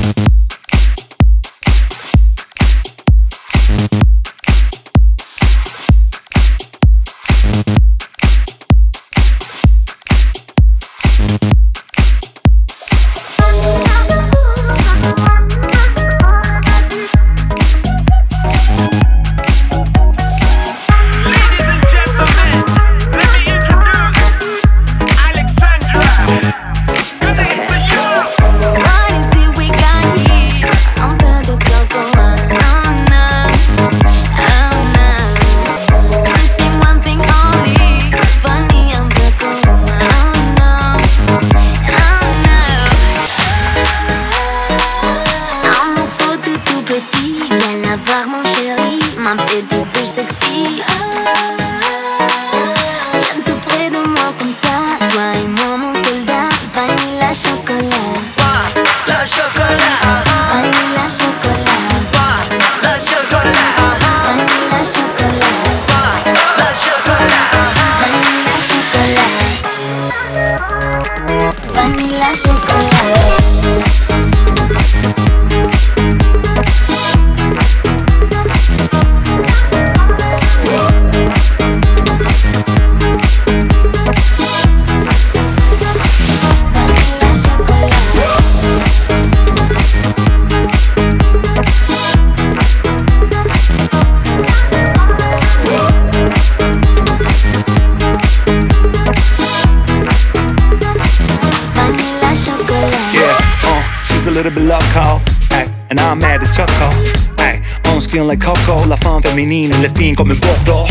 And I'm mad at Choco. Ay, on skin like Coco. La femme féminine, le fin comme un Bordeaux.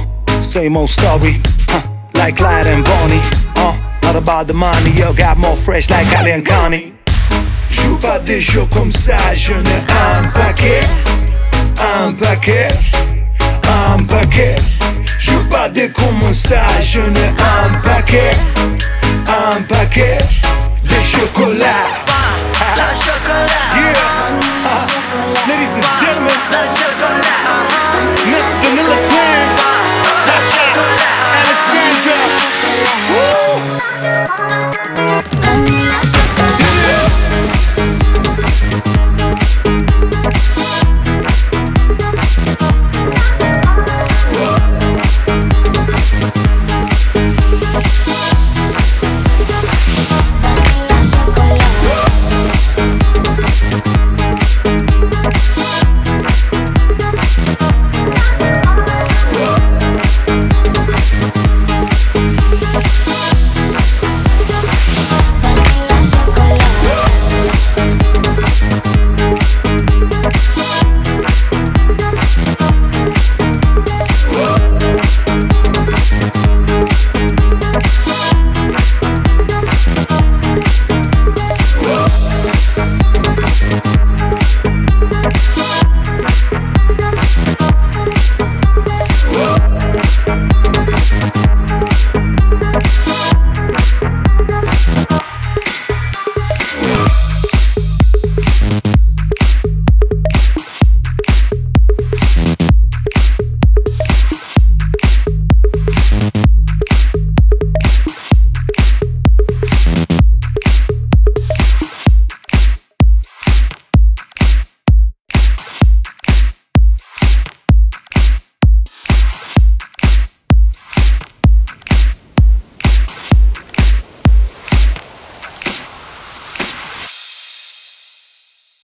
Same old story, like Clyde and Bonnie. Not about the money, yo, got more fresh like Ali and Connie. Joue pas des jeux comme ça, je n'ai un paquet. Un paquet, un paquet. Joue pas des comme ça, je n'ai un paquet. Un paquet.